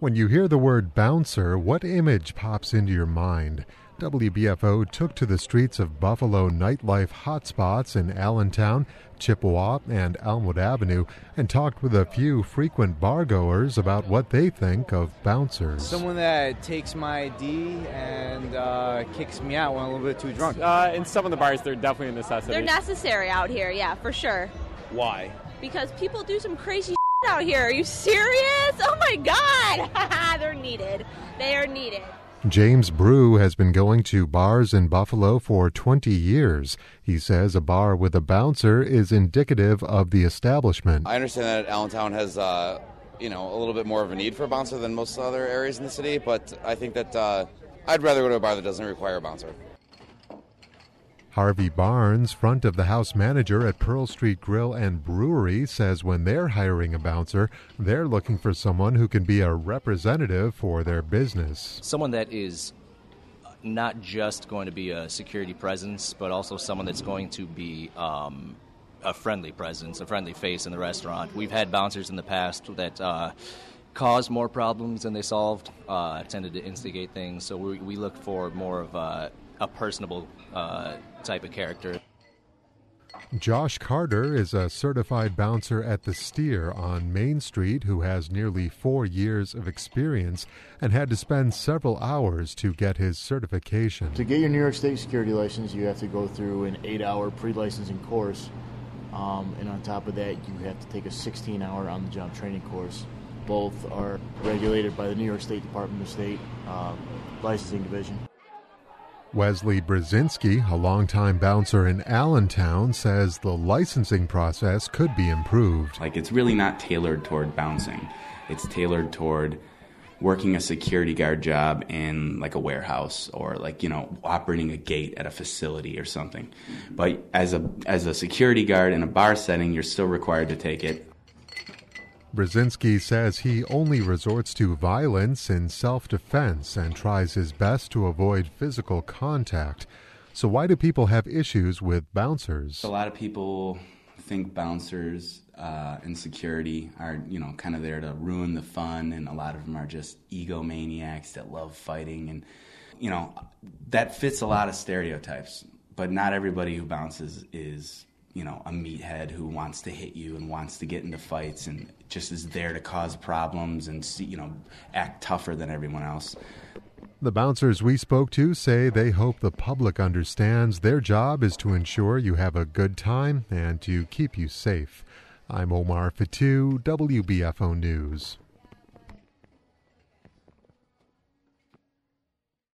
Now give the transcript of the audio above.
When you hear the word bouncer, what image pops into your mind? WBFO took to the streets of Buffalo nightlife hotspots in Allentown, Chippewa, and Elmwood Avenue and talked with a few frequent bargoers about what they think of bouncers. Someone that takes my ID and kicks me out when I'm a little bit too drunk. In some of the bars, they're definitely a necessity. They're necessary out here, yeah, for sure. Why? Because people do some crazy shit out here. Are you serious? Oh my God! They're needed. They are needed. James Brew has been going to bars in Buffalo for 20 years. He says a bar with a bouncer is indicative of the establishment. I understand that Allentown has, a little bit more of a need for a bouncer than most other areas in the city, but I think that I'd rather go to a bar that doesn't require a bouncer. Harvey Barnes, front of the house manager at Pearl Street Grill and Brewery, says when they're hiring a bouncer, they're looking for someone who can be a representative for their business. Someone that is not just going to be a security presence, but also someone that's going to be a friendly presence, a friendly face in the restaurant. We've had bouncers in the past that caused more problems than they solved, tended to instigate things, so we look for more of a personable type of character. Josh Carter is a certified bouncer at The Steer on Main Street who has nearly 4 years of experience and had to spend several hours to get his certification. To get your New York State security license, you have to go through an 8-hour pre-licensing course, and on top of that, you have to take a 16-hour on-the-job training course. Both are regulated by the New York State Department of State Licensing Division. Wesley Brzezinski, a longtime bouncer in Allentown, says the licensing process could be improved. It's really not tailored toward bouncing. It's tailored toward working a security guard job in a warehouse or operating a gate at a facility or something. But as a security guard in a bar setting, you're still required to take it. Brzezinski says he only resorts to violence in self-defense and tries his best to avoid physical contact. So why do people have issues with bouncers? A lot of people think bouncers and security are, kind of there to ruin the fun, and a lot of them are just egomaniacs that love fighting. And, that fits a lot of stereotypes. But not everybody who bounces is a meathead who wants to hit you and wants to get into fights and just is there to cause problems and, act tougher than everyone else. The bouncers we spoke to say they hope the public understands their job is to ensure you have a good time and to keep you safe. I'm Omar Fatou, WBFO News.